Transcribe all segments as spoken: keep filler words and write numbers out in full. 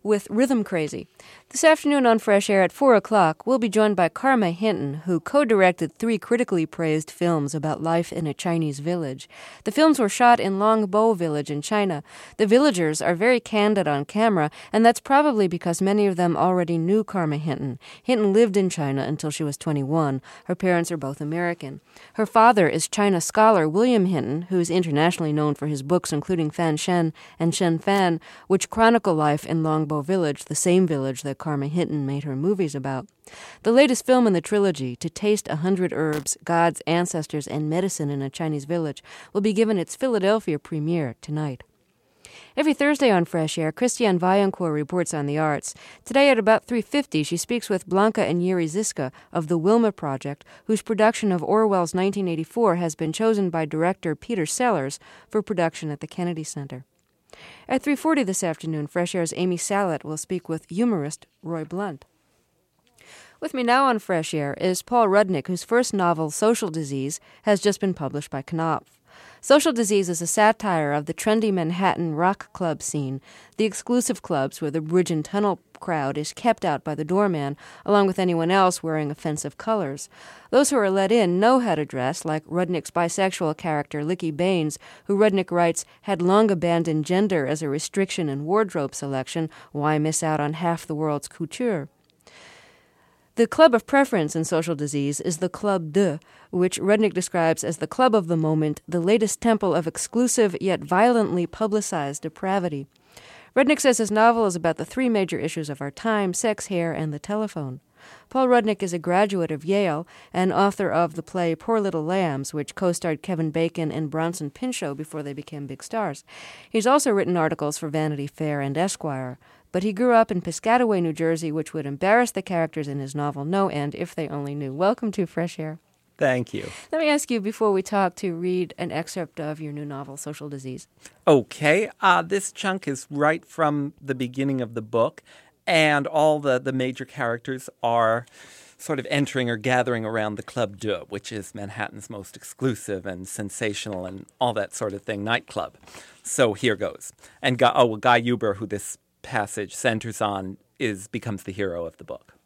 with Rhythm Crazy. This afternoon on Fresh Air at four o'clock, we'll be joined by Karma Hinton, who co-directed three critically praised films about life in a Chinese village. The films were shot in Longbo Village in China. The villagers are very candid on camera, and that's probably because many of them already knew Karma Hinton. Hinton lived in China until she was twenty-one. Her parents are both American. Her father is China scholar William Hinton, who is internationally known for his books including Fan Shen and Shen Fan, which chronicle life in Longbo Village, the same village that Karma Hinton made her movies about. The latest film in the trilogy, To Taste a Hundred Herbs, Gods, Ancestors, and Medicine in a Chinese Village, will be given its Philadelphia premiere tonight. Every Thursday on Fresh Air, Christiane Vaillancourt reports on the arts. Today at about three fifty, she speaks with Blanca and Yuri Ziska of the Wilma Project, whose production of Orwell's nineteen eighty-four has been chosen by director Peter Sellers for production at the Kennedy Center. At three forty this afternoon, Fresh Air's Amy Salet will speak with humorist Roy Blunt. With me now on Fresh Air is Paul Rudnick, whose first novel, Social Disease, has just been published by Knopf. Social Disease is a satire of the trendy Manhattan rock club scene, the exclusive clubs where the bridge and tunnel crowd is kept out by the doorman, along with anyone else wearing offensive colors. Those who are let in know how to dress, like Rudnick's bisexual character, Licky Baines, who Rudnick writes had long abandoned gender as a restriction in wardrobe selection. Why miss out on half the world's couture? The club of preference in Social Disease is the Club de, which Rudnick describes as the club of the moment, the latest temple of exclusive yet violently publicized depravity. Rudnick says his novel is about the three major issues of our time: sex, hair, and the telephone. Paul Rudnick is a graduate of Yale and author of the play Poor Little Lambs, which co-starred Kevin Bacon and Bronson Pinchot before they became big stars. He's also written articles for Vanity Fair and Esquire. But he grew up in Piscataway, New Jersey, which would embarrass the characters in his novel no end if they only knew. Welcome to Fresh Air. Thank you. Let me ask you, before we talk, to read an excerpt of your new novel, Social Disease. Okay. Uh, this chunk is right from the beginning of the book, and all the, the major characters are sort of entering or gathering around the Club Deux, which is Manhattan's most exclusive and sensational and all that sort of thing nightclub. So here goes. And Guy, oh, Guy Huber, who this passage centers on, is becomes the hero of the book.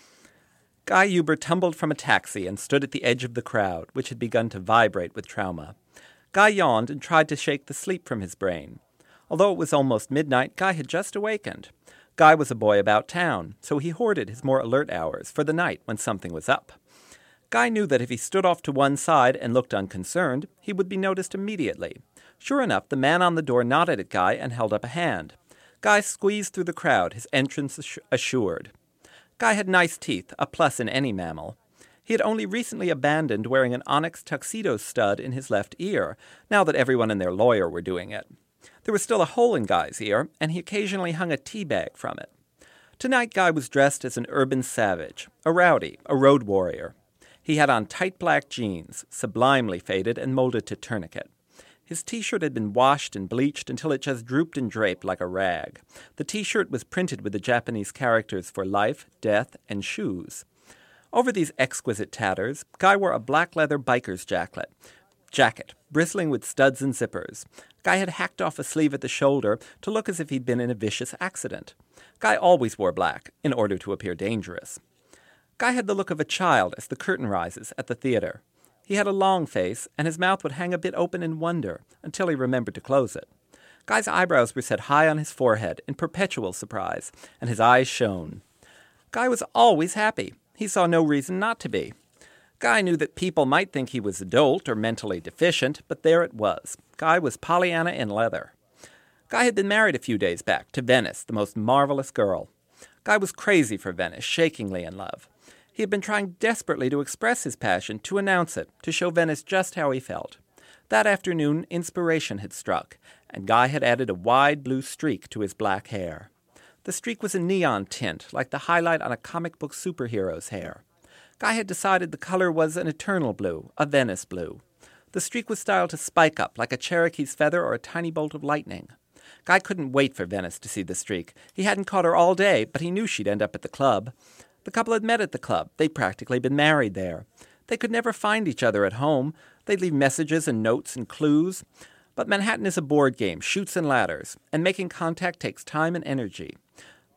Guy Huber tumbled from a taxi and stood at the edge of the crowd, which had begun to vibrate with trauma. Guy yawned and tried to shake the sleep from his brain. Although it was almost midnight, Guy had just awakened. Guy was a boy about town, so he hoarded his more alert hours for the night when something was up. Guy knew that if he stood off to one side and looked unconcerned, he would be noticed immediately. Sure enough, the man on the door nodded at Guy and held up a hand. Guy squeezed through the crowd, his entrance assured. Guy had nice teeth, a plus in any mammal. He had only recently abandoned wearing an onyx tuxedo stud in his left ear, now that everyone and their lawyer were doing it. There was still a hole in Guy's ear, and he occasionally hung a tea bag from it. Tonight, Guy was dressed as an urban savage, a rowdy, a road warrior. He had on tight black jeans, sublimely faded and molded to tourniquet. His T-shirt had been washed and bleached until it just drooped and draped like a rag. The T-shirt was printed with the Japanese characters for life, death, and shoes. Over these exquisite tatters, Guy wore a black leather biker's jacket, jacket, bristling with studs and zippers. Guy had hacked off a sleeve at the shoulder to look as if he'd been in a vicious accident. Guy always wore black, in order to appear dangerous. Guy had the look of a child as the curtain rises at the theater. He had a long face, and his mouth would hang a bit open in wonder until he remembered to close it. Guy's eyebrows were set high on his forehead in perpetual surprise, and his eyes shone. Guy was always happy. He saw no reason not to be. Guy knew that people might think he was adult or mentally deficient, but there it was. Guy was Pollyanna in leather. Guy had been married a few days back to Venice, the most marvelous girl. Guy was crazy for Venice, shakingly in love. He had been trying desperately to express his passion, to announce it, to show Venice just how he felt. That afternoon, inspiration had struck, and Guy had added a wide blue streak to his black hair. The streak was a neon tint, like the highlight on a comic book superhero's hair. Guy had decided the color was an eternal blue, a Venice blue. The streak was styled to spike up, like a Cherokee's feather or a tiny bolt of lightning. Guy couldn't wait for Venice to see the streak. He hadn't caught her all day, but he knew she'd end up at the club. The couple had met at the club. They'd practically been married there. They could never find each other at home. They'd leave messages and notes and clues. But Manhattan is a board game, chutes and ladders, and making contact takes time and energy.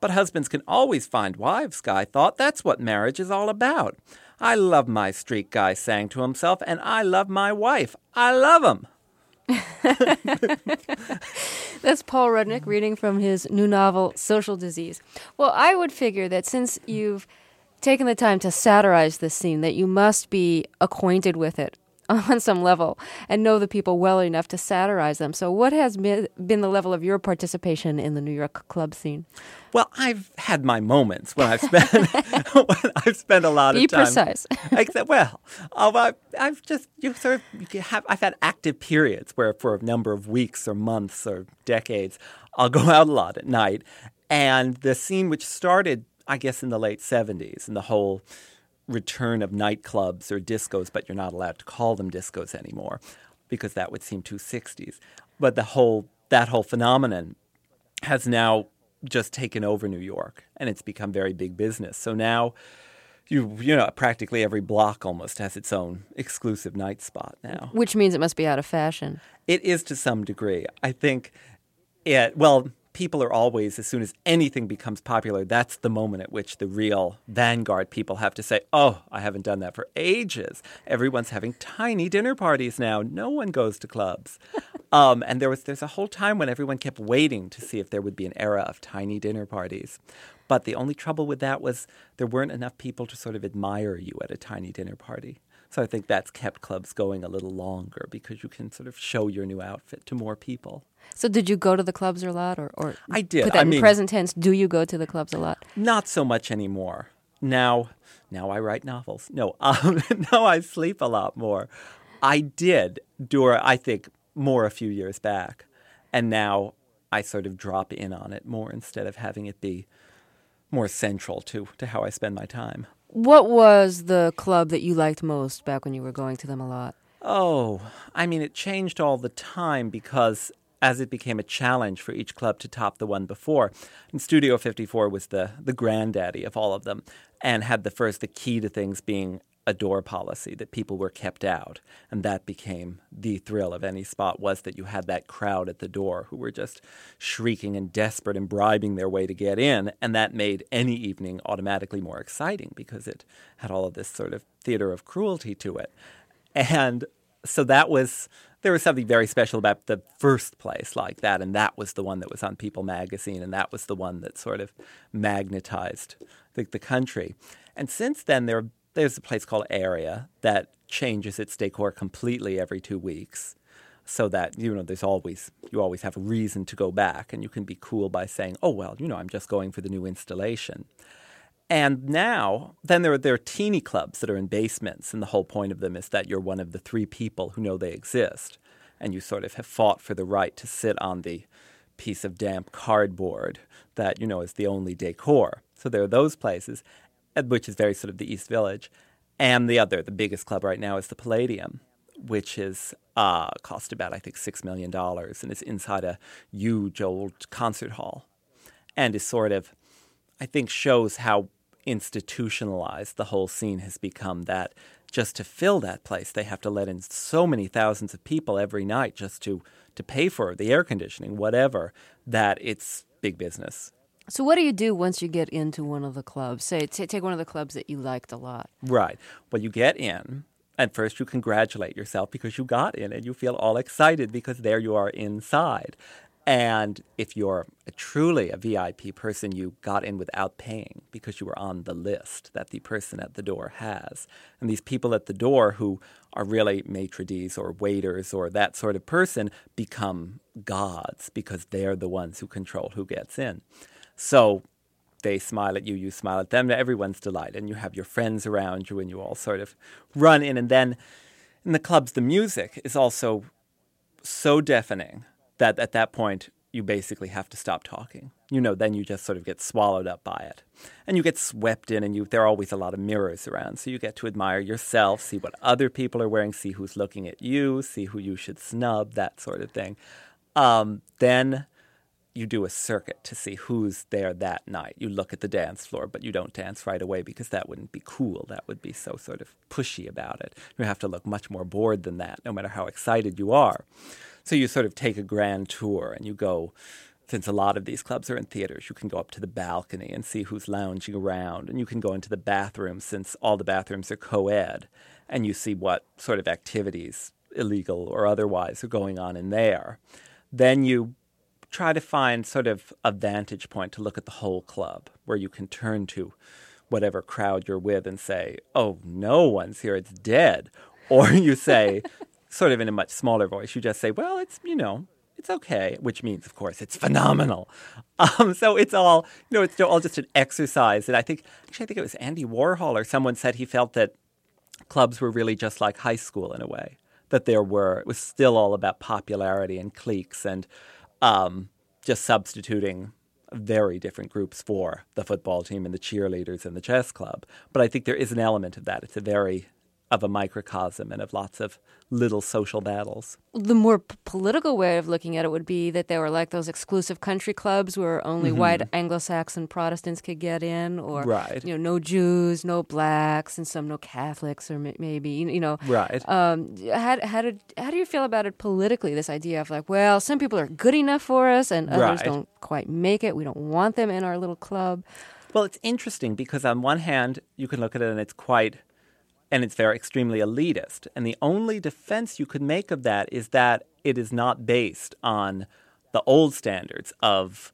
But husbands can always find wives, Guy thought. That's what marriage is all about. I love my streak, Guy sang to himself, and I love my wife. I love 'em. That's Paul Rudnick reading from his new novel, Social Disease. Well, I would figure that since you've taken the time to satirize this scene, that you must be acquainted with it on some level and know the people well enough to satirize them. So what has been the level of your participation in the New York club scene? Well, I've had my moments when I've spent when I've spent a lot of Be time. Be precise. Except, well, oh, I, I've just you sort of you have I've had active periods where for a number of weeks or months or decades I'll go out a lot at night, and the scene which started, I guess, in the late seventies, and the whole return of nightclubs or discos, but you're not allowed to call them discos anymore because that would seem too sixties. But the whole that whole phenomenon has now just taken over New York, and it's become very big business. So now you you know practically every block almost has its own exclusive night spot now. Which means it must be out of fashion. It is to some degree. I think it well people are always, as soon as anything becomes popular, that's the moment at which the real vanguard people have to say, oh, I haven't done that for ages. Everyone's having tiny dinner parties now. No one goes to clubs. um, and there was there's a whole time when everyone kept waiting to see if there would be an era of tiny dinner parties. But the only trouble with that was there weren't enough people to sort of admire you at a tiny dinner party. So I think that's kept clubs going a little longer because you can sort of show your new outfit to more people. So did you go to the clubs a lot? Or, or I did. Put that I in mean, present tense. Do you go to the clubs a lot? Not so much anymore. Now, now I write novels. No, um, now I sleep a lot more. I did, during, I think, more a few years back. And now I sort of drop in on it more instead of having it be more central to, to how I spend my time. What was the club that you liked most back when you were going to them a lot? Oh, I mean, it changed all the time because as it became a challenge for each club to top the one before. And Studio fifty-four was the, the granddaddy of all of them and had the first, the key to things being a door policy, that people were kept out. And that became the thrill of any spot, was that you had that crowd at the door who were just shrieking and desperate and bribing their way to get in. And that made any evening automatically more exciting because it had all of this sort of theater of cruelty to it. And so that was, there was something very special about the first place like that. And that was the one that was on People magazine. And that was the one that sort of magnetized the, the country. And since then, there There's a place called Area that changes its decor completely every two weeks so that, you know, there's always, you always have a reason to go back, and you can be cool by saying, oh, well, you know, I'm just going for the new installation. And now, then there are, there are teeny clubs that are in basements, and the whole point of them is that you're one of the three people who know they exist, and you sort of have fought for the right to sit on the piece of damp cardboard that, you know, is the only decor. So there are those places, which is very sort of the East Village. And the other, the biggest club right now is the Palladium, which is uh, cost about, I think, six million dollars and is inside a huge old concert hall. And is sort of, I think, shows how institutionalized the whole scene has become, that just to fill that place, they have to let in so many thousands of people every night just to, to pay for the air conditioning, whatever, that it's big business. So what do you do once you get into one of the clubs? Say, t- take one of the clubs that you liked a lot. Right. Well, you get in, and first you congratulate yourself because you got in, and you feel all excited because there you are inside. And if you're a, truly a V I P person, you got in without paying because you were on the list that the person at the door has. And these people at the door who are really maitre d's or waiters or that sort of person become gods because they're the ones who control who gets in. So they smile at you, you smile at them, everyone's delighted, and you have your friends around you, and you all sort of run in. And then in the clubs, the music is also so deafening that at that point, you basically have to stop talking. You know, then you just sort of get swallowed up by it. And you get swept in, and you there are always a lot of mirrors around, so you get to admire yourself, see what other people are wearing, see who's looking at you, see who you should snub, that sort of thing. Um, then you do a circuit to see who's there that night. You look at the dance floor, but you don't dance right away because that wouldn't be cool. That would be so sort of pushy about it. You have to look much more bored than that, no matter how excited you are. So you sort of take a grand tour and you go since a lot of these clubs are in theaters, you can go up to the balcony and see who's lounging around. And you can go into the bathrooms, since all the bathrooms are co-ed, and you see what sort of activities, illegal or otherwise, are going on in there. Then you try to find sort of a vantage point to look at the whole club, where you can turn to whatever crowd you're with and say, oh, no one's here, it's dead. Or you say, sort of in a much smaller voice, you just say, well, it's, you know, it's okay, which means, of course, it's phenomenal. Um, so it's all, you know, it's all just an exercise. And I think, actually, I think it was Andy Warhol or someone said he felt that clubs were really just like high school in a way, that there were, it was still all about popularity and cliques and um, just substituting very different groups for the football team and the cheerleaders and the chess club. But I think there is an element of that. It's a very, of a microcosm and of lots of little social battles. The more p- political way of looking at it would be that they were like those exclusive country clubs where only mm-hmm. white Anglo-Saxon Protestants could get in, or right. you know, no Jews, no blacks, and some no Catholics, or maybe you know. Right. Um, how how did how do you feel about it politically? This idea of like, well, some people are good enough for us, and others right. don't quite make it. We don't want them in our little club. Well, it's interesting because on one hand, you can look at it and it's quite. And it's very extremely elitist. And the only defense you could make of that is that it is not based on the old standards of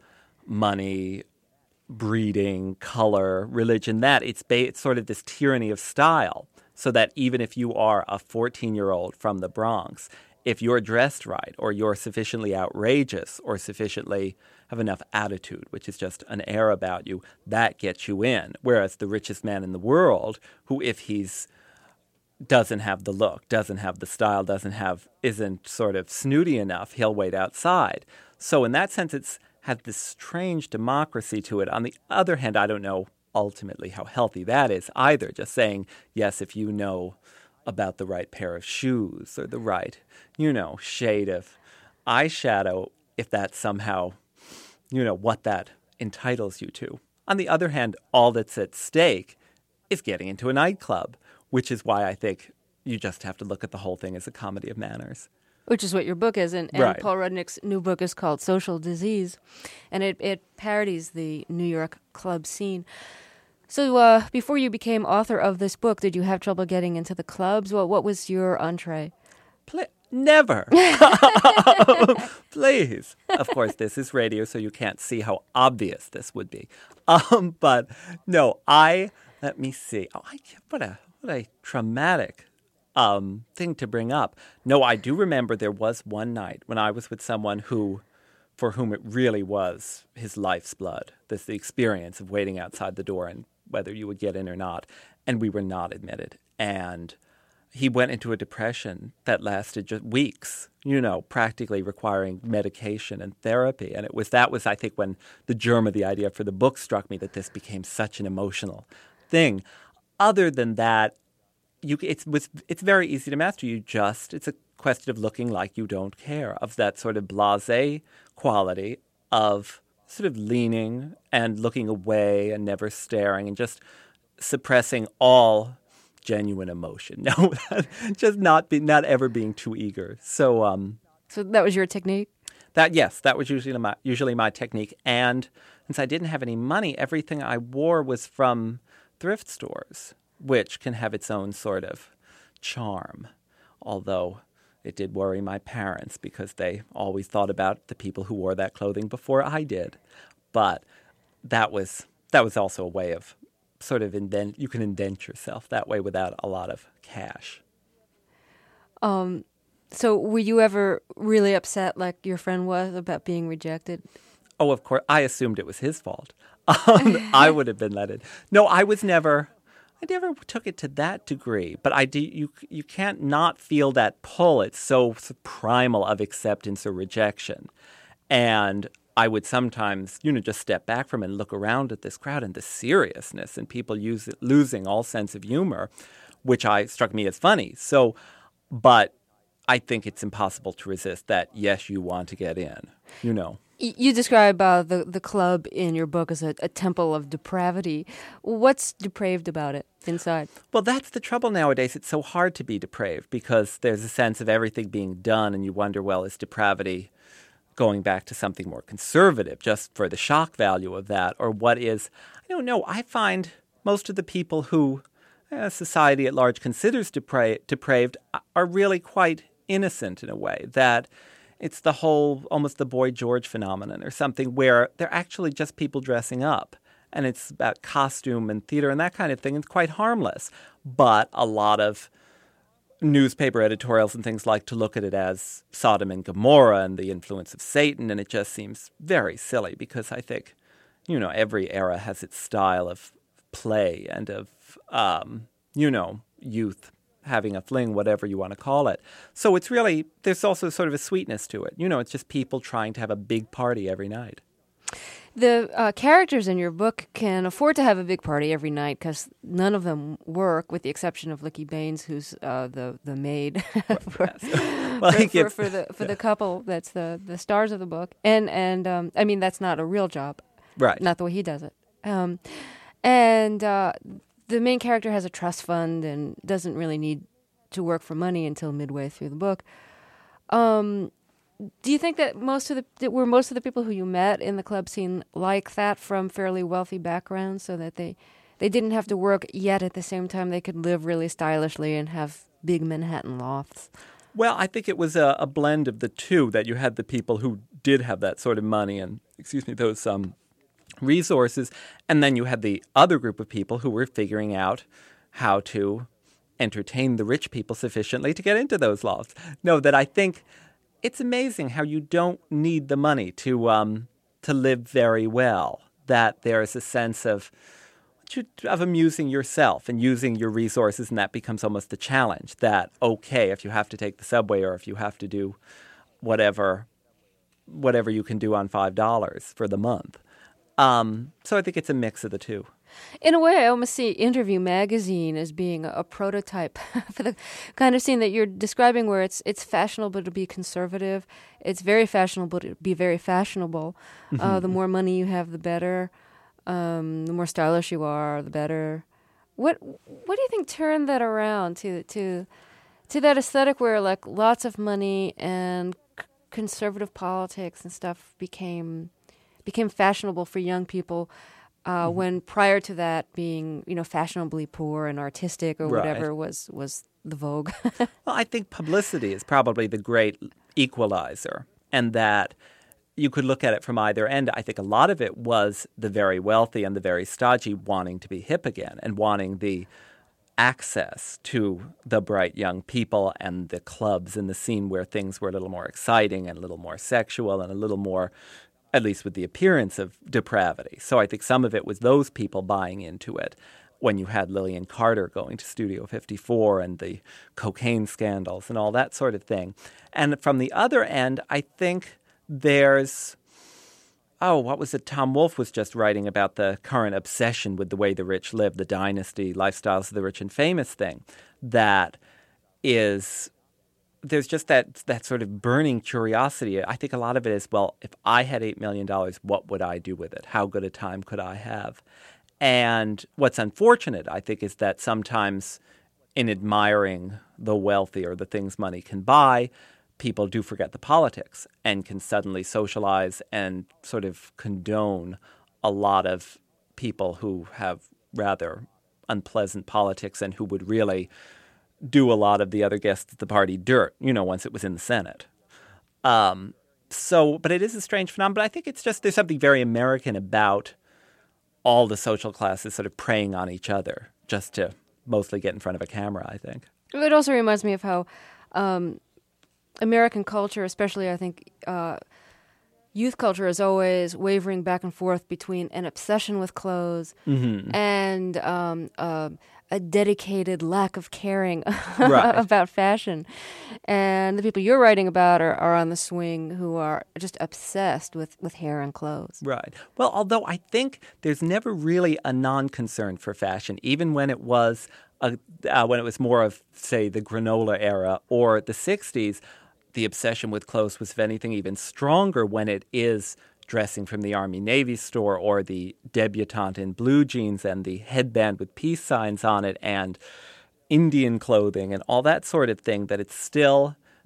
money, breeding, color, religion, that it's, ba- it's sort of this tyranny of style. So that even if you are a fourteen-year-old from the Bronx, if you're dressed right or you're sufficiently outrageous or sufficiently have enough attitude, which is just an air about you, that gets you in. Whereas the richest man in the world, who if he's doesn't have the look, doesn't have the style, doesn't have, isn't sort of snooty enough, he'll wait outside. So in that sense, it's had this strange democracy to it. On the other hand, I don't know ultimately how healthy that is either. Just saying, yes, if you know about the right pair of shoes or the right, you know, shade of eyeshadow, if that's somehow, you know, what that entitles you to. On the other hand, all that's at stake is getting into a nightclub, which is why I think you just have to look at the whole thing as a comedy of manners. Which is what your book is. And, and right. Paul Rudnick's new book is called Social Disease. And it, it parodies the New York club scene. So uh, before you became author of this book, did you have trouble getting into the clubs? Well, what was your entree? Play- Never. Please. Of course, this is radio, so you can't see how obvious this would be. Um, but no, I, let me see. Oh, I, what a... What a traumatic um, thing to bring up. No, I do remember there was one night when I was with someone who, for whom it really was his life's blood. This the experience of waiting outside the door and whether you would get in or not. And we were not admitted. And he went into a depression that lasted just weeks, you know, practically requiring medication and therapy. And it was that was, I think, when the germ of the idea for the book struck me that this became such an emotional thing. Other than that, you, it's, it's very easy to master. You just, it's a question of looking like you don't care, of that sort of blasé quality of sort of leaning and looking away and never staring and just suppressing all genuine emotion. No, just not be, not ever being too eager. So, um, so that was your technique? That yes, that was usually my usually my technique. And since I didn't have any money, everything I wore was from thrift stores, which can have its own sort of charm, although it did worry my parents because they always thought about the people who wore that clothing before I did. But that was that was also a way of sort of indent, you can indent yourself that way without a lot of cash. Um, so were you ever really upset like your friend was about being rejected? Oh, of course. I assumed it was his fault. Um, I would have been let in. No, I was never, I never took it to that degree. But I do, you, you can't not feel that pull. It's so primal of acceptance or rejection. And I would sometimes, you know, just step back from it and look around at this crowd and the seriousness and people use, losing all sense of humor, which I struck me as funny. So, but I think it's impossible to resist that, yes, you want to get in, you know. You describe uh, the, the club in your book as a, a temple of depravity. What's depraved about it inside? Well, that's the trouble nowadays. It's so hard to be depraved because there's a sense of everything being done and you wonder, well, is depravity going back to something more conservative just for the shock value of that, or what is, I don't know, I find most of the people who uh, society at large considers depra- depraved are really quite innocent in a way, that it's the whole, almost the Boy George phenomenon or something, where they're actually just people dressing up. And it's about costume and theater and that kind of thing. It's quite harmless. But a lot of newspaper editorials and things like to look at it as Sodom and Gomorrah and the influence of Satan. And it just seems very silly because I think, you know, every era has its style of play and of, um, you know, youth having a fling, whatever you want to call it. So it's really, there's also sort of a sweetness to it. You know, it's just people trying to have a big party every night. The uh, characters in your book can afford to have a big party every night because none of them work, with the exception of Licky Baines, who's uh, the the maid for, well, for, gets, for, for the for yeah. the couple that's the, the stars of the book. And and um, I mean that's not a real job, right? Not the way he does it. Um, and uh, the main character has a trust fund and doesn't really need to work for money until midway through the book. Um, Do you think that most of the that were most of the people who you met in the club scene like that, from fairly wealthy backgrounds, so that they they didn't have to work, yet at the same time they could live really stylishly and have big Manhattan lofts? Well, I think it was a, a blend of the two, that you had the people who did have that sort of money and, excuse me, those um, resources, and then you had the other group of people who were figuring out how to entertain the rich people sufficiently to get into those lofts. No, that I think it's amazing how you don't need the money to um, to live very well, that there's a sense of of amusing yourself and using your resources, and that becomes almost a challenge, that, okay, if you have to take the subway or if you have to do whatever whatever you can do on five dollars for the month. Um, so I think it's a mix of the two. In a way, I almost see Interview magazine as being a, a prototype for the kind of scene that you're describing, where it's it's fashionable to be conservative. It's very fashionable to be very fashionable. Mm-hmm. Uh, the more money you have, the better. Um, the more stylish you are, the better. What what do you think turned that around to to to that aesthetic where, like, lots of money and c- conservative politics and stuff became became fashionable for young people? Uh, mm-hmm. When prior to that, being, you know, fashionably poor and artistic or right. whatever was was the vogue. Well, I think publicity is probably the great equalizer, and that you could look at it from either end. I think a lot of it was the very wealthy and the very stodgy wanting to be hip again and wanting the access to the bright young people and the clubs and the scene where things were a little more exciting and a little more sexual and a little more, at least with the appearance of depravity. So I think some of it was those people buying into it. When you had Lillian Carter going to Studio fifty-four and the cocaine scandals and all that sort of thing. And from the other end, I think there's, oh, what was it? Tom Wolfe was just writing about the current obsession with the way the rich live, the dynasty, lifestyles of the rich and famous thing. That is, there's just that that sort of burning curiosity. I think a lot of it is, well, if I had eight million dollars, what would I do with it? How good a time could I have? And what's unfortunate, I think, is that sometimes in admiring the wealthy or the things money can buy, people do forget the politics and can suddenly socialize and sort of condone a lot of people who have rather unpleasant politics and who would really do a lot of the other guests at the party dirt, you know, once it was in the Senate. Um, so, but it is a strange phenomenon. But I think it's just, there's something very American about all the social classes sort of preying on each other just to mostly get in front of a camera, I think. It also reminds me of how um, American culture, especially, I think, uh, youth culture, is always wavering back and forth between an obsession with clothes mm-hmm. and um, uh, a dedicated lack of caring right. about fashion. And the people you're writing about are, are on the swing, who are just obsessed with, with hair and clothes. Right. Well, although I think there's never really a non-concern for fashion, even when it was a, uh, when it was more of, say, the granola era or the sixties, the obsession with clothes was, if anything, even stronger when it is dressing from the Army-Navy store or the debutante in blue jeans and the headband with peace signs on it and Indian clothing and all that sort of thing, that it's still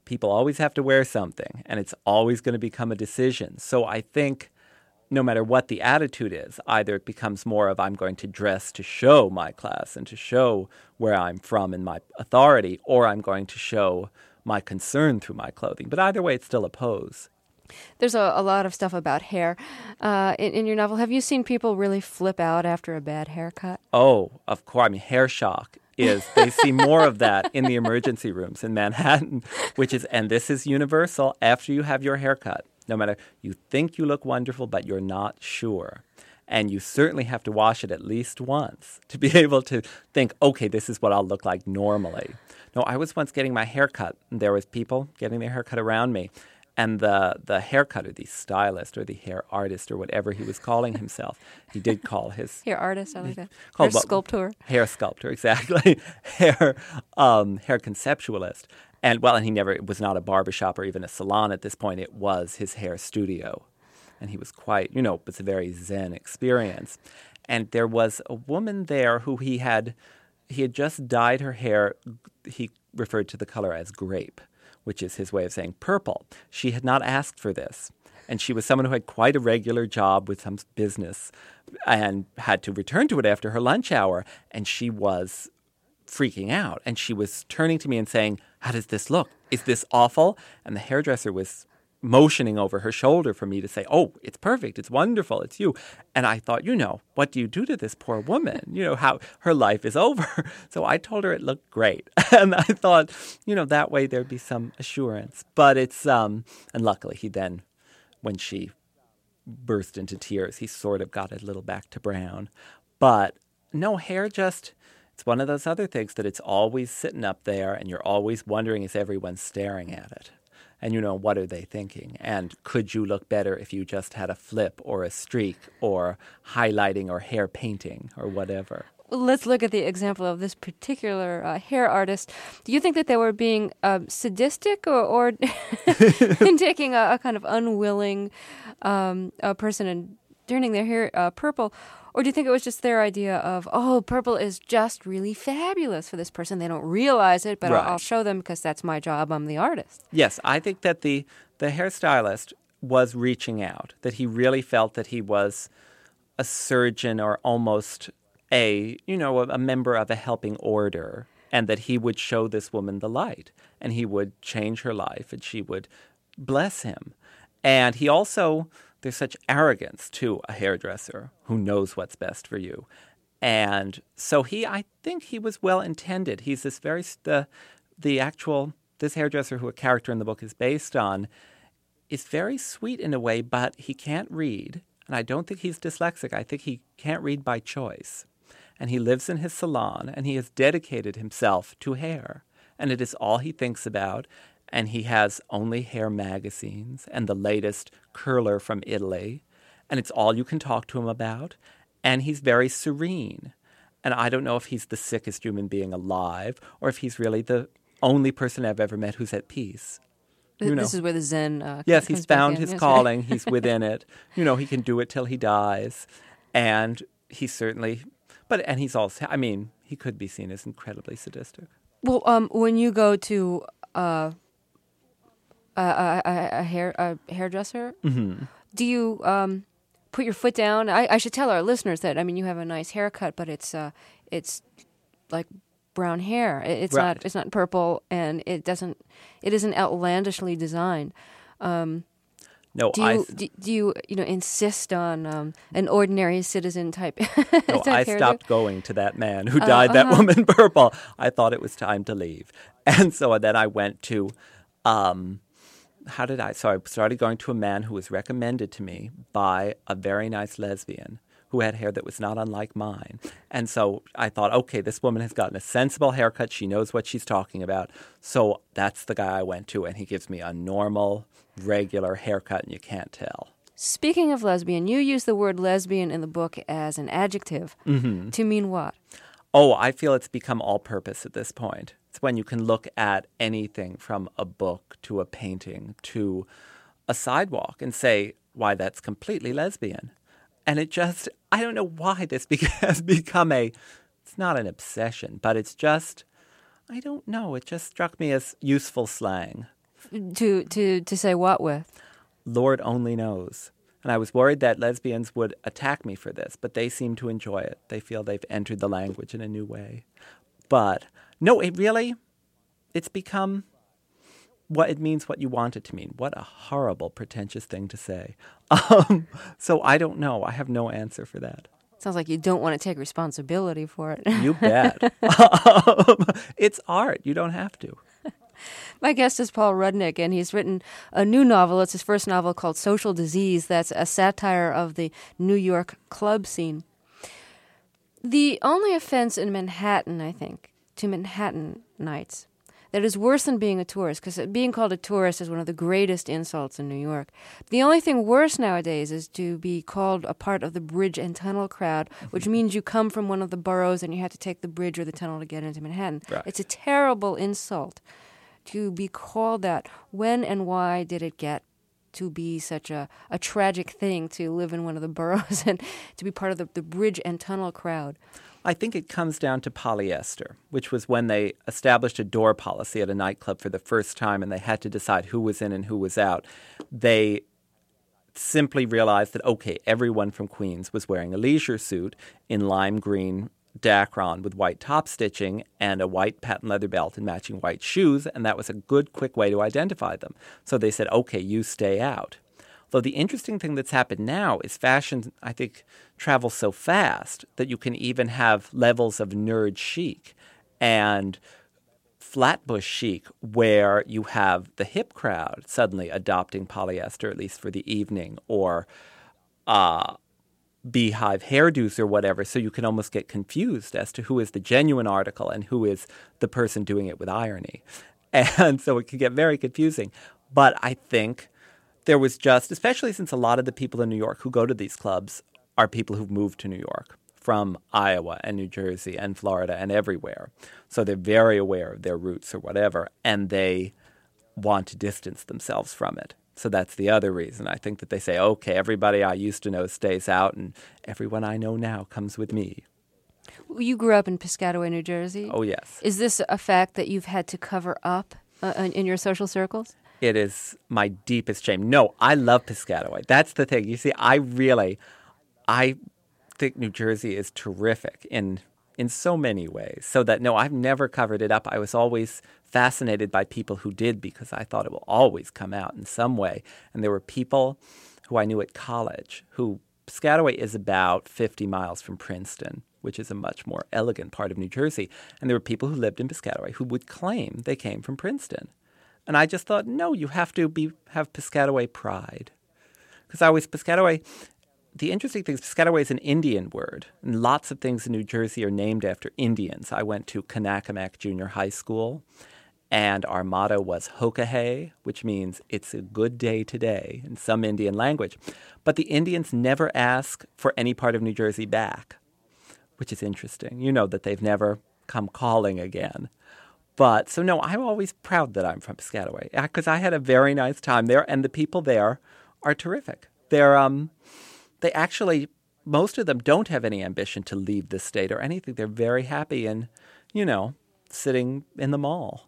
people always have to wear something, and it's always going to become a decision. So I think no matter what the attitude is, either it becomes more of I'm going to dress to show my class and to show where I'm from and my authority, or I'm going to show my concern through my clothing. But either way, it's still a pose. There's a, a lot of stuff about hair uh, in, in your novel. Have you seen people really flip out after a bad haircut? Oh, of course. I mean, hair shock is, they see more of that in the emergency rooms in Manhattan, which is, and this is universal, after you have your haircut. No matter, you think you look wonderful, but you're not sure. And you certainly have to wash it at least once to be able to think, okay, this is what I'll look like normally. No, I was once getting my hair cut, and there was people getting their hair cut around me. And the, the haircutter, the stylist, or the hair artist, or whatever he was calling himself, he did call his... Hair artist, I like that. Hair sculptor. Hair sculptor, exactly. hair, um, hair conceptualist. And, well, and he never, it was not a barbershop or even a salon at this point. It was his hair studio. And he was quite, you know, it was a very zen experience. And there was a woman there who he had, he had just dyed her hair, he referred to the color as grape, which is his way of saying purple. She had not asked for this. And she was someone who had quite a regular job with some business and had to return to it after her lunch hour. And she was freaking out. And she was turning to me and saying, how does this look? Is this awful? And the hairdresser was motioning over her shoulder for me to say, oh, it's perfect. It's wonderful. It's you. And I thought, you know, what do you do to this poor woman? You know, how her life is over. So I told her it looked great. And I thought, you know, that way there'd be some assurance. But it's, um, and luckily he then, when she burst into tears, he sort of got a little back to brown. But no, hair just, it's one of those other things that it's always sitting up there and you're always wondering, is everyone staring at it? And, you know, what are they thinking? And could you look better if you just had a flip or a streak or highlighting or hair painting or whatever? Well, let's look at the example of this particular uh, hair artist. Do you think that they were being uh, sadistic or, or in taking a, a kind of unwilling um, a person and turning their hair uh, purple? Or do you think it was just their idea of, oh, purple is just really fabulous for this person? They don't realize it, but Right. I'll, I'll show them because that's my job. I'm the artist. Yes, I think that the, the hairstylist was reaching out, that he really felt that he was a surgeon or almost a, you know, a, a member of a helping order, and that he would show this woman the light, and he would change her life, and she would bless him. And he also... There's such arrogance to a hairdresser who knows what's best for you. And so he, I think he was well-intended. He's this very, the, the actual, this hairdresser who a character in the book is based on is very sweet in a way, but he can't read. And I don't think he's dyslexic. I think he can't read by choice. And he lives in his salon, and he has dedicated himself to hair. And it is all he thinks about. And he has only hair magazines and the latest curler from Italy. And it's all you can talk to him about. And he's very serene. And I don't know if he's the sickest human being alive or if he's really the only person I've ever met who's at peace. You know. This is where the Zen uh, Yes, comes he's back found in. his Yes, calling. right. He's within it. You know, he can do it till he dies. And he certainly, but, and he's also, I mean, he could be seen as incredibly sadistic. Well, um, when you go to... Uh, A, a, a hair a hairdresser. Mm-hmm. Do you um, put your foot down? I, I should tell our listeners that I mean you have a nice haircut, but it's uh, it's like brown hair. It, it's Right. not it's not purple, and it doesn't it isn't outlandishly designed. Um, No, do I. you do, do you you know insist on um, an ordinary citizen type? No, type I hairdo? stopped going to that man who Uh, dyed that uh-huh. woman purple. I thought it was time to leave, and so then I went to. Um, How did I? So I started going to a man who was recommended to me by a very nice lesbian who had hair that was not unlike mine. And so I thought, okay, this woman has gotten a sensible haircut. She knows what she's talking about. So that's the guy I went to, and he gives me a normal, regular haircut, and you can't tell. Speaking of lesbian, you use the word lesbian in the book as an adjective Mm-hmm. to mean what? Oh, I feel it's become all-purpose at this point. It's when you can look at anything from a book to a painting to a sidewalk and say, why, that's completely lesbian. And it just, I don't know why this beca- has become a, it's not an obsession, but it's just, I don't know, it just struck me as useful slang To, to, to say what with? Lord only knows. And I was worried that lesbians would attack me for this, but they seem to enjoy it. They feel they've entered the language in a new way. But no, it really, it's become what it means, what you want it to mean. What a horrible, pretentious thing to say. Um, so I don't know. I have no answer for that. Sounds like you don't want to take responsibility for it. You bet. um, it's art. You don't have to. My guest is Paul Rudnick, and he's written a new novel. It's his first novel called Social Disease. That's a satire of the New York club scene. The only offense in Manhattan, I think, to Manhattanites that is worse than being a tourist, because being called a tourist is one of the greatest insults in New York. The only thing worse nowadays is to be called a part of the bridge and tunnel crowd, which means you come from one of the boroughs and you have to take the bridge or the tunnel to get into Manhattan. Right. It's a terrible insult to be called that. When and why did it get to be such a, a tragic thing to live in one of the boroughs and to be part of the, the bridge and tunnel crowd? I think it comes down to polyester, which was when they established a door policy at a nightclub for the first time and they had to decide who was in and who was out. They simply realized that, okay, everyone from Queens was wearing a leisure suit in lime green Dacron with white top stitching and a white patent leather belt and matching white shoes, and that was a good, quick way to identify them. So they said, okay, you stay out. Though the interesting thing that's happened now is fashion, I think, travels so fast that you can even have levels of nerd chic and flatbush chic where you have the hip crowd suddenly adopting polyester, at least for the evening, or uh, beehive hairdos or whatever, so you can almost get confused as to who is the genuine article and who is the person doing it with irony. And so it can get very confusing. But I think there was just, especially since a lot of the people in New York who go to these clubs are people who've moved to New York from Iowa and New Jersey and Florida and everywhere. So they're very aware of their roots or whatever, and they want to distance themselves from it. So that's the other reason. I think that they say, okay, everybody I used to know stays out, and everyone I know now comes with me. You grew up in Piscataway, New Jersey. Oh, yes. Is this a fact that you've had to cover up uh, in your social circles? It is my deepest shame. No, I love Piscataway. That's the thing. You see, I really, I think New Jersey is terrific in in so many ways. So that, no, I've never covered it up. I was always fascinated by people who did because I thought it will always come out in some way. And there were people who I knew at college who, Piscataway is about fifty miles from Princeton, which is a much more elegant part of New Jersey. And there were people who lived in Piscataway who would claim they came from Princeton. And I just thought, no, you have to be have Piscataway pride. Because I always, Piscataway, the interesting thing is Piscataway is an Indian word. And lots of things in New Jersey are named after Indians. I went to Kanakamak Junior High School, and our motto was Hokahay, which means it's a good day today in some Indian language. But the Indians never ask for any part of New Jersey back, which is interesting. You know that they've never come calling again. But, so no, I'm always proud that I'm from Piscataway because I had a very nice time there, and the people there are terrific. They're, um, they actually, most of them don't have any ambition to leave the state or anything. They're very happy and, you know, sitting in the mall.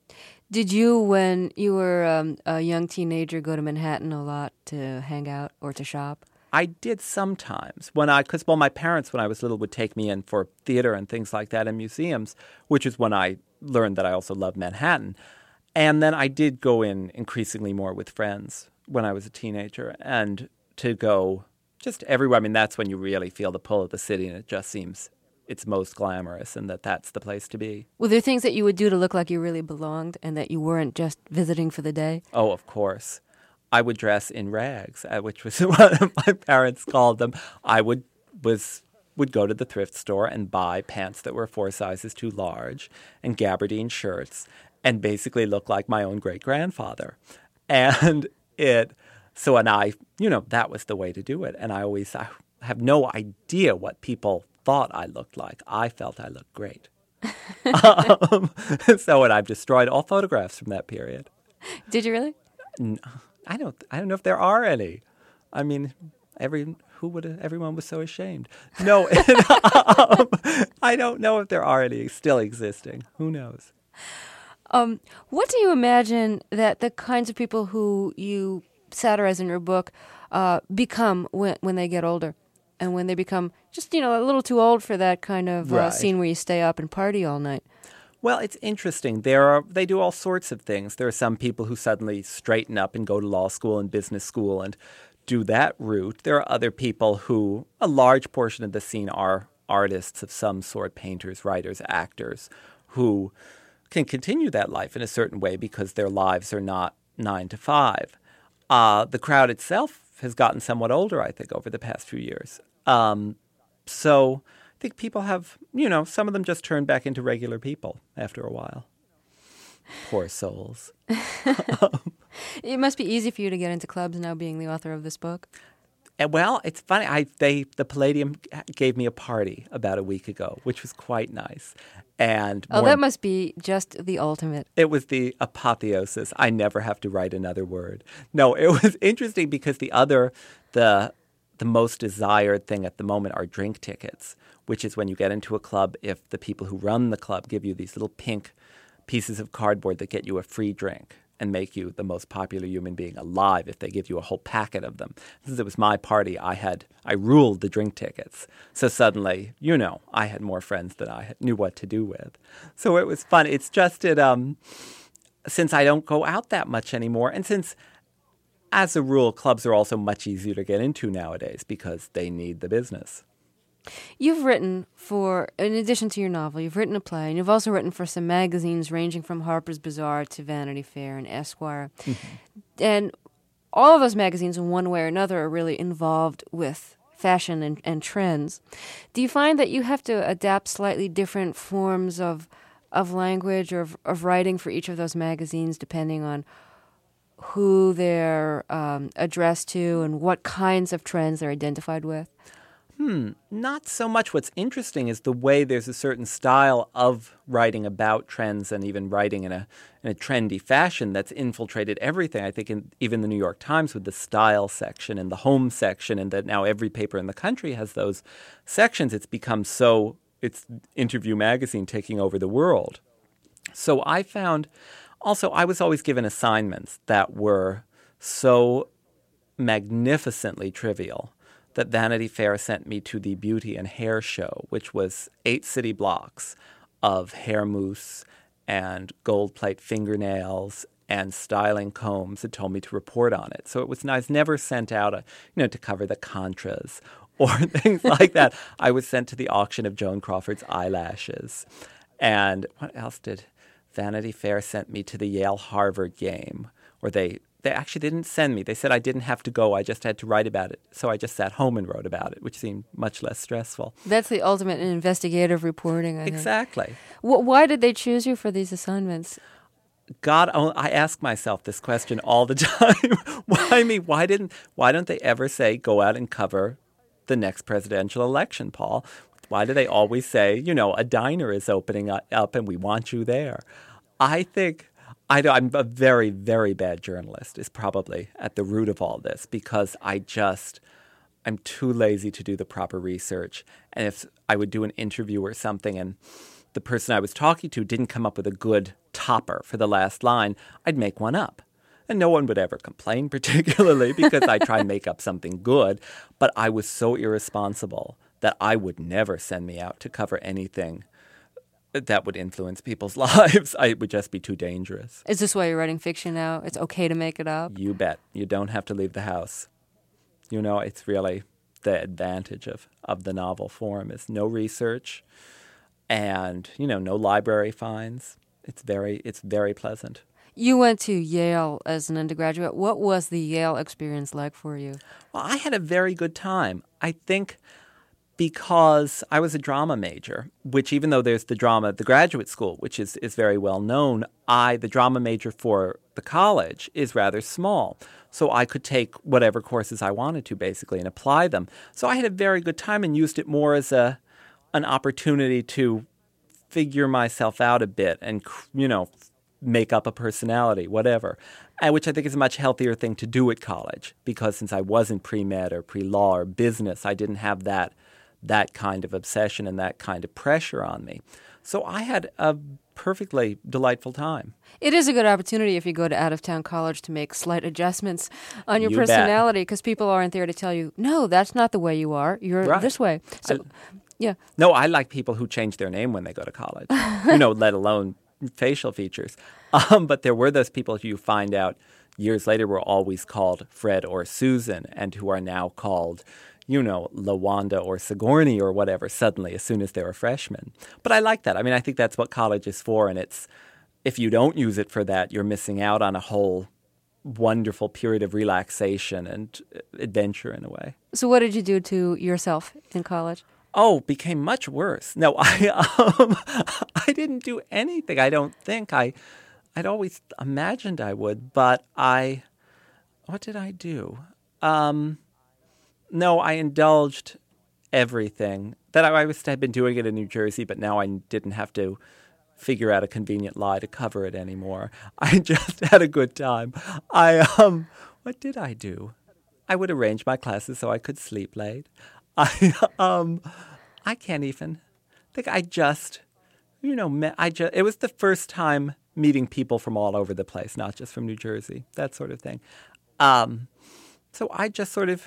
Did you, when you were um, a young teenager, go to Manhattan a lot to hang out or to shop? I did sometimes when I, because, well, my parents, when I was little, would take me in for theater and things like that and museums, which is when I learned that I also love Manhattan. And then I did go in increasingly more with friends when I was a teenager and to go just everywhere. I mean, that's when you really feel the pull of the city and it just seems it's most glamorous and that that's the place to be. Were there things that you would do to look like you really belonged and that you weren't just visiting for the day? Oh, of course. I would dress in rags, which was what my parents called them. I would was would go to the thrift store and buy pants that were four sizes too large and gabardine shirts and basically look like my own great-grandfather. And it, so, and I, you know, that was the way to do it. And I always, I have no idea what people thought I looked like. I felt I looked great. um, so, and I've destroyed all photographs from that period. Did you really? No, I don't, I don't know if there are any. I mean, every... Who would have, everyone was so ashamed. No, um, I don't know if there are any still existing. Who knows? Um, what do you imagine that the kinds of people who you satirize in your book uh, become when when they get older, and when they become just you know a little too old for that kind of uh, Right. scene where you stay up and party all night? Well, it's interesting. There are they do all sorts of things. There are some people who suddenly straighten up and go to law school and business school and do that route. There are other people who, a large portion of the scene are artists of some sort, painters, writers, actors, who can continue that life in a certain way because their lives are not nine to five. Uh, the crowd itself has gotten somewhat older, I think, over the past few years. Um, so I think people have, you know, some of them just turn back into regular people after a while. Poor souls. It must be easy for you to get into clubs now, being the author of this book. And, well, it's funny. I they the Palladium gave me a party about a week ago, which was quite nice. And Oh, more, that must be just the ultimate. it was the apotheosis. I never have to write another word. No, it was interesting because the other the the most desired thing at the moment are drink tickets, which is when you get into a club, if the people who run the club give you these little pink pieces of cardboard that get you a free drink and make you the most popular human being alive if they give you a whole packet of them. Since it was my party, I had I ruled the drink tickets. So suddenly, you know, I had more friends than I had, knew what to do with. So it was fun. It's just it um since I don't go out that much anymore, and since as a rule, clubs are also much easier to get into nowadays because they need the business. You've written for, in addition to your novel, you've written a play, and you've also written for some magazines ranging from Harper's Bazaar to Vanity Fair and Esquire. Mm-hmm. And all of those magazines, in one way or another, are really involved with fashion and, and trends. Do you find that you have to adapt slightly different forms of of language or of, of writing for each of those magazines, depending on who they're um, addressed to and what kinds of trends they're identified with? Hmm, not so much. What's interesting is the way there's a certain style of writing about trends and even writing in a in a trendy fashion that's infiltrated everything. I think in, even the New York Times with the style section and the home section, and that now every paper in the country has those sections. It's become so, it's Interview Magazine taking over the world. So I found, also I was always given assignments that were so magnificently trivial that Vanity Fair sent me to the Beauty and Hair Show, which was eight city blocks of hair mousse and gold plate fingernails and styling combs, and told me to report on it. So it was nice. Never sent out, a, you know, to cover the Contras or things like that. I was sent to the auction of Joan Crawford's eyelashes. And what else did Vanity Fair sent me to the Yale-Harvard game, or they... They actually didn't send me. They said I didn't have to go. I just had to write about it. So I just sat home and wrote about it, which seemed much less stressful. That's the ultimate in investigative reporting, I think. Exactly. W- why did they choose you for these assignments? God, I ask myself this question all the time. Why me? Why didn't? Why don't they ever say go out and cover the next presidential election, Paul? Why do they always say, you know, a diner is opening up and we want you there? I think... I, I'm a very, very bad journalist is probably at the root of all this, because I just, I'm too lazy to do the proper research. And if I would do an interview or something and the person I was talking to didn't come up with a good topper for the last line, I'd make one up. And no one would ever complain particularly because I try and make up something good. But I was so irresponsible that I would never send me out to cover anything that would influence people's lives. It would just be too dangerous. Is this why you're writing fiction now? It's okay to make it up? You bet. You don't have to leave the house. You know, it's really the advantage of, of the novel form is no research and, you know, no library fines. It's very, it's very pleasant. You went to Yale as an undergraduate. What was the Yale experience like for you? Well, I had a very good time. I think... because I was a drama major, which even though there's the drama at the graduate school, which is, is very well known, I the drama major for the college is rather small. So I could take whatever courses I wanted to, basically, and apply them. So I had a very good time and used it more as a an opportunity to figure myself out a bit and, you know, make up a personality, whatever, and which I think is a much healthier thing to do at college, because since I wasn't pre-med or pre-law or business, I didn't have that that kind of obsession and that kind of pressure on me. So I had a perfectly delightful time. It is a good opportunity if you go to out-of-town college to make slight adjustments on your You bet. personality, because people aren't there to tell you, no, that's not the way you are. You're Right. this way. So, I- yeah. No, I like people who change their name when they go to college, you know, let alone facial features. Um, but there were those people who you find out years later were always called Fred or Susan and who are now called, you know, LaWanda or Sigourney or whatever suddenly as soon as they're a freshman. But I like that. I mean, I think that's what college is for. And it's if you don't use it for that, you're missing out on a whole wonderful period of relaxation and adventure in a way. So what did you do to yourself in college? Oh, became much worse. No, I um, I didn't do anything. I don't think I. I'd always imagined I would, but I. What did I do? Um, no, I indulged everything that I, I was had been doing it in New Jersey, but now I didn't have to figure out a convenient lie to cover it anymore. I just had a good time. I um, what did I do? I would arrange my classes so I could sleep late. I um, I can't even think. I just, you know, met, I just. It was the first time meeting people from all over the place, not just from New Jersey, that sort of thing. Um, so I just sort of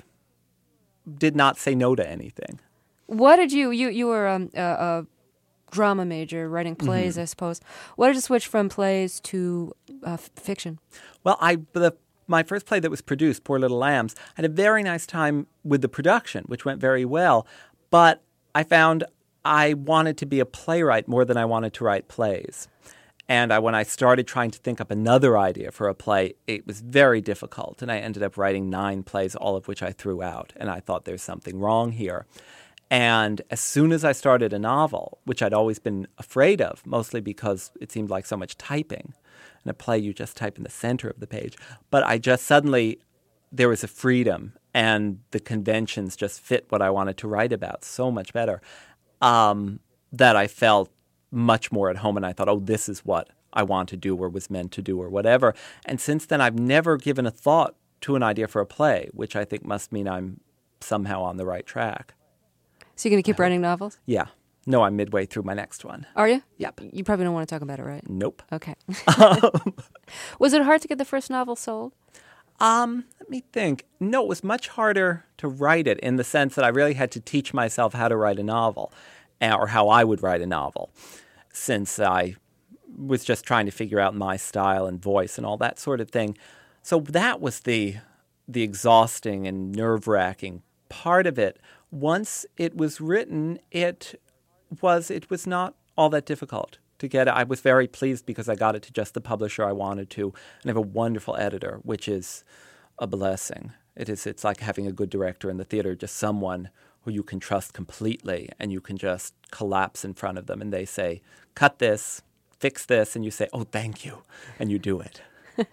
did not say no to anything. What did you, you, you were um, a, a drama major, writing plays, Mm-hmm. I suppose. What did you switch from plays to uh, f- fiction? Well, I the my first play that was produced, Poor Little Lambs, I had a very nice time with the production, which went very well. But I found I wanted to be a playwright more than I wanted to write plays. And I, when I started trying to think up another idea for a play, it was very difficult. And I ended up writing nine plays, all of which I threw out. And I thought there's something wrong here. And as soon as I started a novel, which I'd always been afraid of, mostly because it seemed like so much typing. In a play, you just type in the center of the page. But I just suddenly, there was a freedom, and the conventions just fit what I wanted to write about so much better, um, that I felt much more at home. And I thought, oh, this is what I want to do or was meant to do or whatever. And since then, I've never given a thought to an idea for a play, which I think must mean I'm somehow on the right track. So you're going to keep writing novels? Yeah. No, I'm midway through my next one. Are you? Yep. You probably don't want to talk about it, right? Nope. Okay. Was it hard to get the first novel sold? Um, let me think. No, it was much harder to write it in the sense that I really had to teach myself how to write a novel, uh, or how I would write a novel, since I was just trying to figure out my style and voice and all that sort of thing. So that was the the exhausting and nerve-wracking part of it. Once it was written, it was it was not all that difficult to get it. I was very pleased because I got it to just the publisher I wanted to, and I have a wonderful editor, which is a blessing. It is. It's like having a good director in the theater, just someone who you can trust completely, and you can just collapse in front of them, and they say, "Cut this, fix this," and you say, "Oh, thank you," and you do it.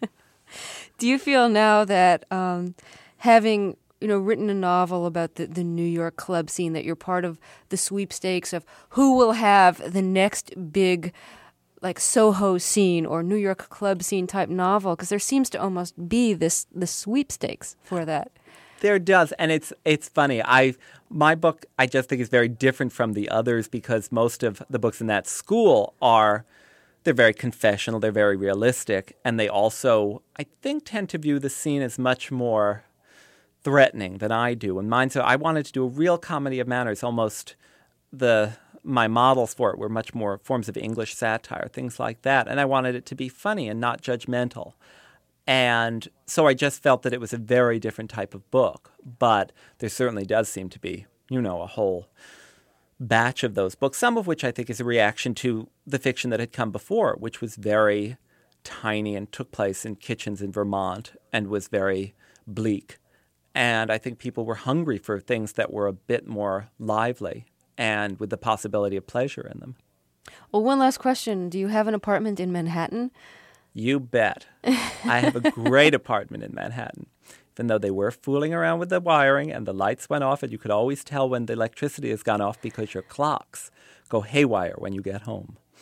Do you feel now that um, having you know written a novel about the, the New York club scene, that you're part of the sweepstakes of who will have the next big like Soho scene or New York club scene type novel? Because there seems to almost be this this sweepstakes for that. There does, and it's it's funny. I my book I just think is very different from the others because most of the books in that school are they're very confessional, they're very realistic, and they also I think tend to view the scene as much more threatening than I do. And mine, so I wanted to do a real comedy of manners. Almost the my models for it were much more forms of English satire, things like that, and I wanted it to be funny and not judgmental. And so I just felt that it was a very different type of book. But there certainly does seem to be, you know, a whole batch of those books, some of which I think is a reaction to the fiction that had come before, which was very tiny and took place in kitchens in Vermont and was very bleak. And I think people were hungry for things that were a bit more lively and with the possibility of pleasure in them. Well, one last question. Do you have an apartment in Manhattan? You bet. I have a great apartment in Manhattan. Even though they were fooling around with the wiring and the lights went off, and you could always tell when the electricity has gone off because your clocks go haywire when you get home.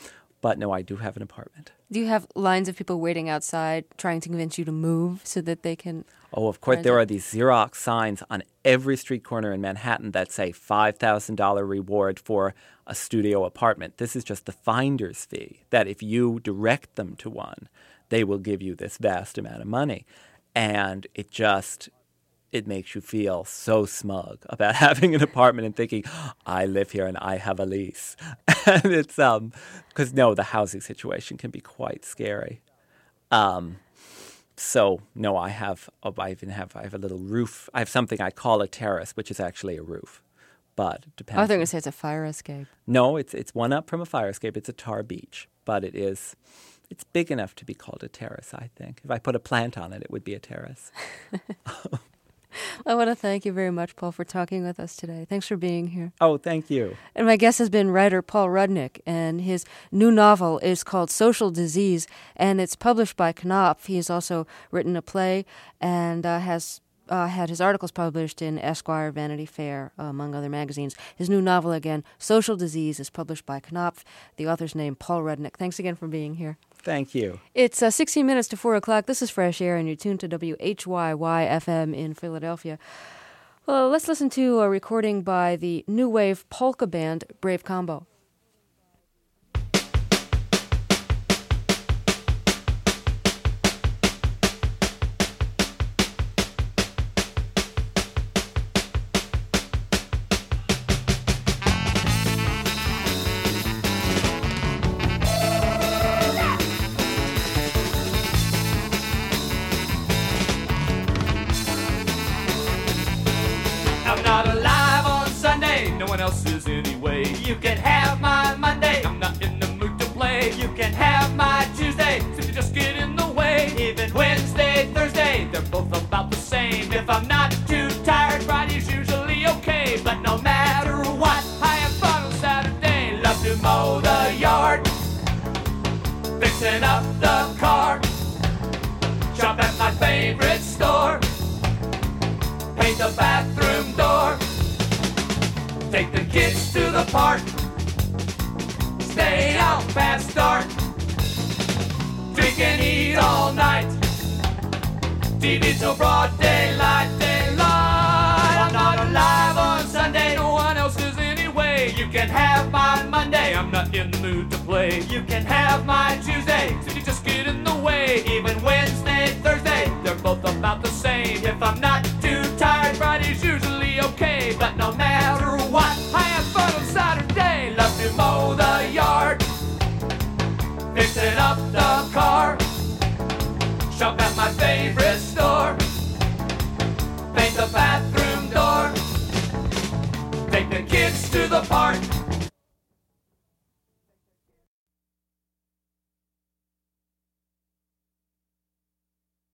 But no, I do have an apartment. Do you have lines of people waiting outside trying to convince you to move so that they can... Oh, of course. There are these Xerox signs on every street corner in Manhattan that say five thousand dollars reward for a studio apartment. This is just the finder's fee, that if you direct them to one, they will give you this vast amount of money. And it just... it makes you feel so smug about having an apartment and thinking, I live here and I have a lease. And it's, um, because no, the housing situation can be quite scary. Um, so no, I have, oh, I even have, I have a little roof. I have something I call a terrace, which is actually a roof, but it depends. I was going to say it's a fire escape. No, it's, it's one up from a fire escape. It's a tar beach, but it is, it's big enough to be called a terrace, I think. If I put a plant on it, it would be a terrace. I want to thank you very much, Paul, for talking with us today. Thanks for being here. Oh, thank you. And my guest has been writer Paul Rudnick, and his new novel is called Social Disease, and it's published by Knopf. He has also written a play and uh, has uh, had his articles published in Esquire, Vanity Fair, uh, among other magazines. His new novel, again, Social Disease, is published by Knopf. The author's name, Paul Rudnick. Thanks again for being here. Thank you. It's uh, sixteen minutes to four o'clock. This is Fresh Air, and you're tuned to W H Y Y F M in Philadelphia. Well, let's listen to a recording by the new wave polka band Brave Combo. You can have my Monday, I'm not in the mood to play. You can have my Tuesday, so you just get in the way. Even Wednesday, Thursday, they're both about the same. If I'm not too tired, Friday's usually okay. But no matter what, I have fun on Saturday. Love to mow the yard, fixing up the car, shop at my favorite store, paint the bathroom door, take the kids to the park, stay out past dark, drink and eat all night, T V till broad daylight, daylight. I'm not alive on Sunday, no one else is anyway. You can have my Monday, I'm not in the mood to play. You can have my Tuesday, so you just get in the way. Even Wednesday, Thursday, they're both about the same. If I'm not too tired, Friday's usually okay. But no matter what, I have fun on Saturday. Love to mow the yard, fixing up the car, shop at my favorite store, paint the bathroom door, take the kids to the park,